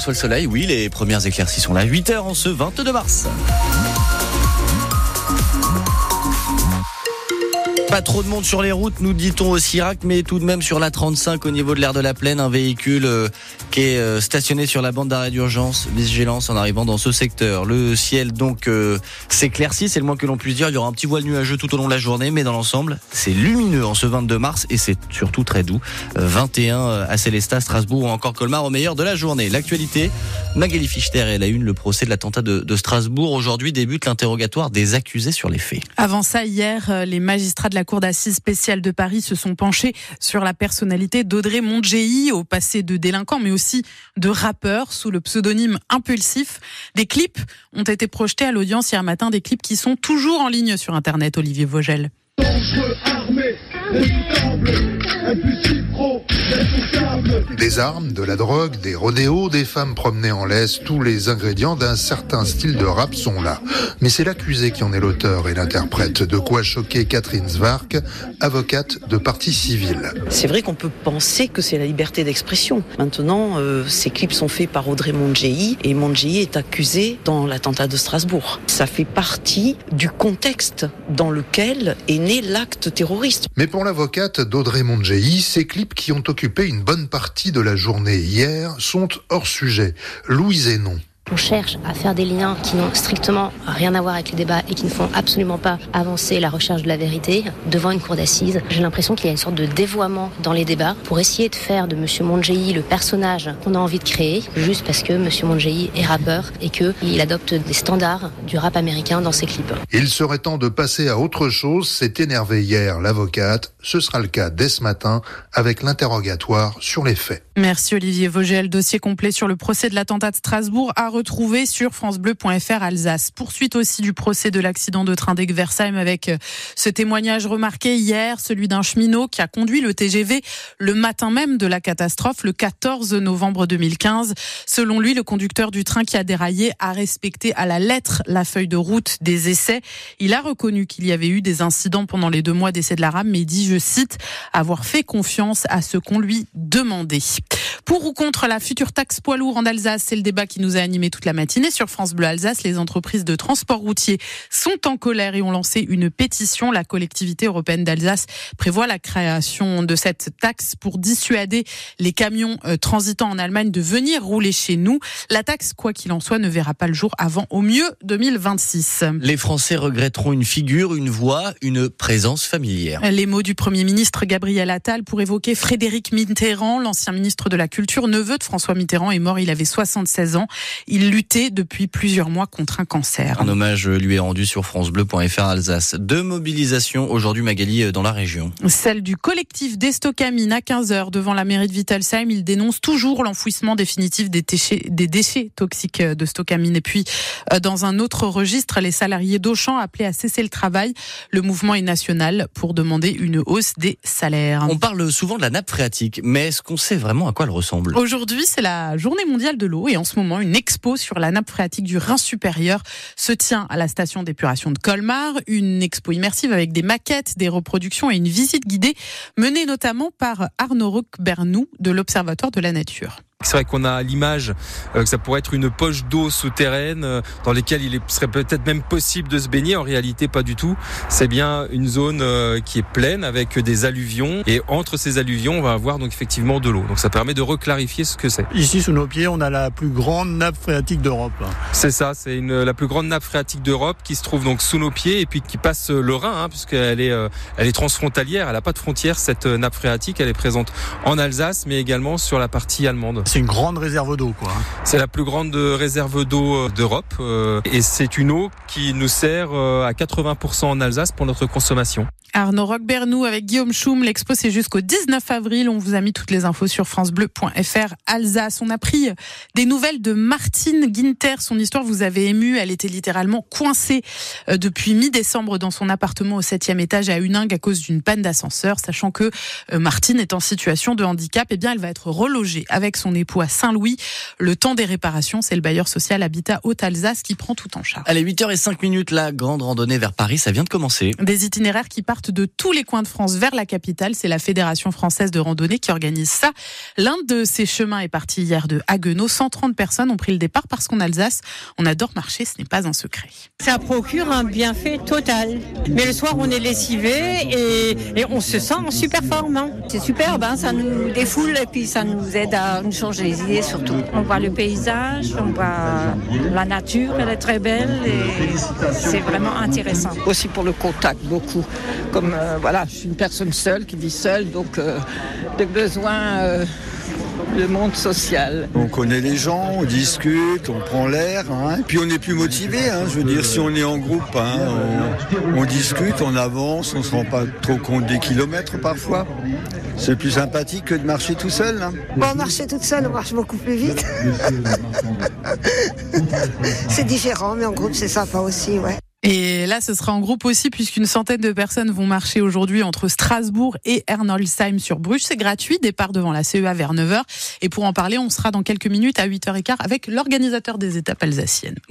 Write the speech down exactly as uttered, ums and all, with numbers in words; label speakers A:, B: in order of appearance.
A: aperçoit le soleil. Oui, les premières éclaircies sont là. huit heures en ce vingt-deux mars. Pas trop de monde sur les routes, nous dit-on au Sirac, mais tout de même sur la trente-cinq au niveau de l'aire de la Plaine, un véhicule euh, qui est euh, stationné sur la bande d'arrêt d'urgence, vigilance en arrivant dans ce secteur. Le ciel donc euh, s'éclaircit, c'est le moins que l'on puisse dire. Il y aura un petit voile nuageux tout au long de la journée, mais dans l'ensemble, c'est lumineux en ce vingt-deux mars et c'est surtout très doux. Euh, vingt et un à Célestat, Strasbourg ou encore Colmar au meilleur de la journée. L'actualité, Magali Fichter est à la une, le procès de l'attentat de, de Strasbourg. Aujourd'hui débute l'interrogatoire des accusés sur les faits.
B: Avant ça, hier, les magistrats de la Cour d'assises spéciale de Paris se sont penchés sur la personnalité d'Audrey Mondjeï, au passé de délinquant, mais aussi de rappeur sous le pseudonyme Impulsif. Des clips ont été projetés à l'audience hier matin, des clips qui sont toujours en ligne sur Internet, Olivier Vogel.
C: Dangereux, armé, redoutable, impulsif, pro, intouchable.
D: Des armes, de la drogue, des rodéos, des femmes promenées en laisse, tous les ingrédients d'un certain style de rap sont là. Mais c'est l'accusé qui en est l'auteur et l'interprète. De quoi choquer Catherine Zwark, avocate de partie civile.
E: C'est vrai qu'on peut penser que c'est la liberté d'expression. Maintenant, euh, ces clips sont faits par Audrey Mondjeï et Mondjeï est accusé dans l'attentat de Strasbourg. Ça fait partie du contexte dans lequel est né l'acte terroriste.
D: Mais pour l'avocate d'Audrey Mondjeï, ces clips qui ont occupé une bonne partie de la journée hier sont hors sujet. Louise Hénon.
F: On cherche à faire des liens qui n'ont strictement rien à voir avec les débats et qui ne font absolument pas avancer la recherche de la vérité devant une cour d'assises. J'ai l'impression qu'il y a une sorte de dévoiement dans les débats pour essayer de faire de M. Mondjeï le personnage qu'on a envie de créer, juste parce que M. Mondjeï est rappeur et qu'il adopte des standards du rap américain dans ses clips.
D: Il serait temps de passer à autre chose, s'est énervé hier l'avocate. Ce sera le cas dès ce matin avec l'interrogatoire sur les faits.
B: Merci Olivier Vogel. Dossier complet sur le procès de l'attentat de Strasbourg à retrouver sur francebleu point fr Alsace. Poursuite aussi du procès de l'accident de train d'Aigues-Versheim avec ce témoignage remarqué hier, celui d'un cheminot qui a conduit le T G V le matin même de la catastrophe, le quatorze novembre deux mille quinze. Selon lui, le conducteur du train qui a déraillé a respecté à la lettre la feuille de route des essais. Il a reconnu qu'il y avait eu des incidents pendant les deux mois d'essai de la rame, mais dit, je cite, avoir fait confiance à ce qu'on lui demandait. Pour ou contre la future taxe poids lourd en Alsace, c'est le débat qui nous a animé toute la matinée sur France Bleu Alsace. Les entreprises de transport routier sont en colère et ont lancé une pétition. La collectivité européenne d'Alsace prévoit la création de cette taxe pour dissuader les camions euh, transitant en Allemagne de venir rouler chez nous. La taxe, quoi qu'il en soit, ne verra pas le jour avant au mieux deux mille vingt-six.
A: Les Français regretteront une figure, une voix, une présence familière.
B: Les mots du Premier ministre Gabriel Attal pour évoquer Frédéric Mitterrand, l'ancien ministre de la Culture, neveu de François Mitterrand, est mort, il avait soixante-seize ans. Il luttait depuis plusieurs mois contre un cancer.
A: Un hommage lui est rendu sur francebleu point fr Alsace. Deux mobilisations aujourd'hui, Magali, dans la région.
B: Celle du collectif d'Estocamine à quinze heures devant la mairie de Wittelsheim. Il dénonce toujours l'enfouissement définitif des déchets, des déchets toxiques de Stocamine. Et puis, dans un autre registre, les salariés d'Auchan appelés à cesser le travail. Le mouvement est national pour demander une hausse des salaires.
A: On parle souvent de la nappe phréatique, mais est-ce qu'on sait vraiment à quoi elle ressemble ?
B: Aujourd'hui, c'est la journée mondiale de l'eau et en ce moment, une expo sur la nappe phréatique du Rhin supérieur se tient à la station d'épuration de Colmar. Une expo immersive avec des maquettes, des reproductions et une visite guidée menée notamment par Arnaud Roquebernou de l'Observatoire de la Nature.
G: C'est vrai qu'on a l'image que ça pourrait être une poche d'eau souterraine dans laquelle il serait peut-être même possible de se baigner. En réalité, pas du tout. C'est bien une zone qui est pleine avec des alluvions et entre ces alluvions, on va avoir donc effectivement de l'eau. Donc ça permet de reclarifier ce que c'est.
H: Ici, sous nos pieds, on a la plus grande nappe phréatique d'Europe.
G: C'est ça, c'est une, la plus grande nappe phréatique d'Europe qui se trouve donc sous nos pieds et puis qui passe le Rhin, hein, puisqu'elle est, euh, elle est transfrontalière. Elle n'a pas de frontière, cette nappe phréatique. Elle est présente en Alsace, mais également sur la partie allemande.
H: C'est une grande réserve d'eau, quoi.
G: C'est la plus grande réserve d'eau d'Europe euh, et c'est une eau qui nous sert euh, à quatre-vingts pour cent en Alsace pour notre consommation.
B: Arnaud Roquebernou avec Guillaume Choum. L'expo, c'est jusqu'au dix-neuf avril. On vous a mis toutes les infos sur francebleu point fr Alsace. On a pris des nouvelles de Martine Guinter. Son histoire vous avait ému. Elle était littéralement coincée depuis mi-décembre dans son appartement au septième étage à Huningue à cause d'une panne d'ascenseur. Sachant que Martine est en situation de handicap, eh bien, elle va être relogée avec son époux à Saint-Louis. Le temps des réparations, c'est le bailleur social Habitat Haute-Alsace qui prend tout en charge.
A: Allez, huit heures zéro cinq, la grande randonnée vers Paris, ça vient de commencer.
B: Des itinéraires qui partent partent de tous les coins de France vers la capitale. C'est la Fédération française de randonnée qui organise ça. L'un de ces chemins est parti hier de Haguenau. cent trente personnes ont pris le départ parce qu'en Alsace, on adore marcher, ce n'est pas un secret.
I: Ça procure un bienfait total. Mais le soir, on est lessivé et, et on se sent en super forme. Hein.
J: C'est superbe, hein, ça nous défoule et puis ça nous aide à nous changer les idées surtout.
I: On voit le paysage, on voit la nature, elle est très belle et c'est vraiment intéressant.
K: Aussi pour le contact, beaucoup. Comme euh, voilà, je suis une personne seule qui vit seule, donc euh, des besoins... Euh le monde social.
L: On connaît les gens, on discute, on prend l'air, hein, et puis on est plus motivé. Hein, je veux dire, si on est en groupe, hein, on, on discute, on avance, on ne se rend pas trop compte des kilomètres parfois. C'est plus sympathique que de marcher tout seul. Hein.
J: Bon, marcher toute seule, on marche beaucoup plus vite. C'est différent, mais en groupe, c'est sympa aussi, ouais.
B: Et là, ce sera en groupe aussi, puisqu'une centaine de personnes vont marcher aujourd'hui entre Strasbourg et Ernolsheim sur Bruges. C'est gratuit, départ devant la C E A vers neuf heures. Et pour en parler, on sera dans quelques minutes à huit heures quinze avec l'organisateur des étapes alsaciennes.